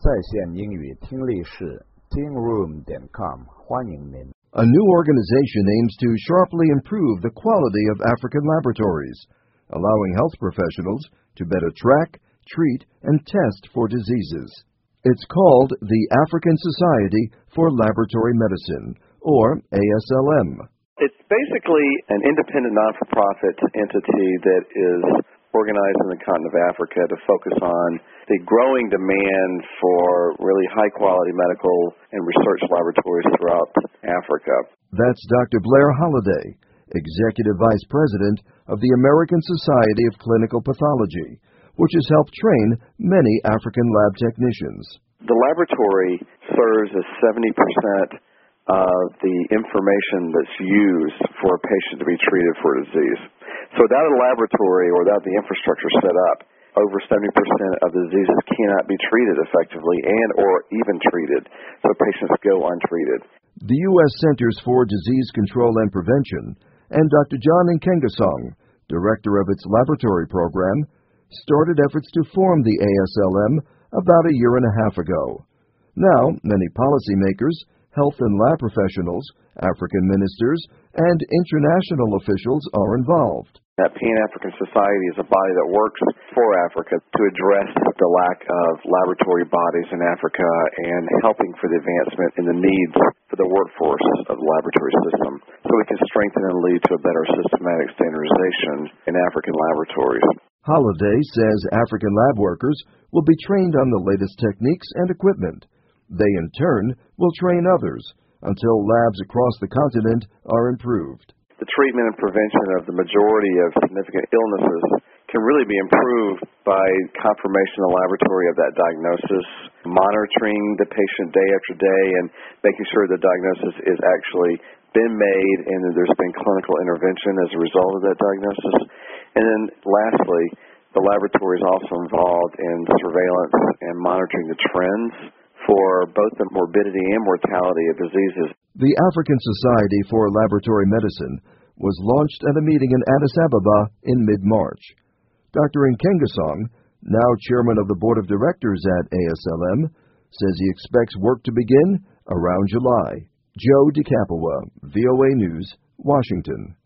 在线英语听力室 tingroom.com 欢迎您。 A new organization aims to sharply improve the quality of African laboratories, allowing health professionals to better track, treat, and test for diseases. It's called the African Society for Laboratory Medicine, or ASLM. It's basically an independent not-for-profit entity that is organized in the continent of Africa to focus on the growing demand for really high-quality medical and research laboratories throughout Africa. That's Dr. Blair Holliday, Executive Vice President of the American Society of Clinical Pathology, which has helped train many African lab technicians. The laboratory serves as 70% of the information that's used for a patient to be treated for a disease. So without a laboratory or without the infrastructure set up, over 70% of the diseases cannot be treated effectively and or even treated, so patients go untreated. The U.S. Centers for Disease Control and Prevention and Dr. John Nkengasong, director of its laboratory program, started efforts to form the ASLM about a year and a half ago. Now, many policymakers, health and lab professionals, African ministers, and international officials are involved. That Pan-African Society is a body that works for Africa to address the lack of laboratory bodies in Africa and helping for the advancement in the needs for the workforce of the laboratory system so we can strengthen and lead to a better systematic standardization in African laboratories. Holliday says African lab workers will be trained on the latest techniques and equipment. They, in turn, will train others until labs across the continent are improved. The treatment and prevention of the majority of significant illnesses can really be improved by confirmation in the laboratory of that diagnosis, monitoring the patient day after day, and making sure the diagnosis is actually been made and that there's been clinical intervention as a result of that diagnosis. And then lastly, the laboratory is also involved in surveillance and monitoring the trends for both the morbidity and mortality of diseases. The African Society for Laboratory Medicine was launched at a meeting in Addis Ababa in mid-March. Dr. Nkengasong, now chairman of the board of directors at ASLM, says he expects work to begin around July. Joe DeCapua, VOA News, Washington.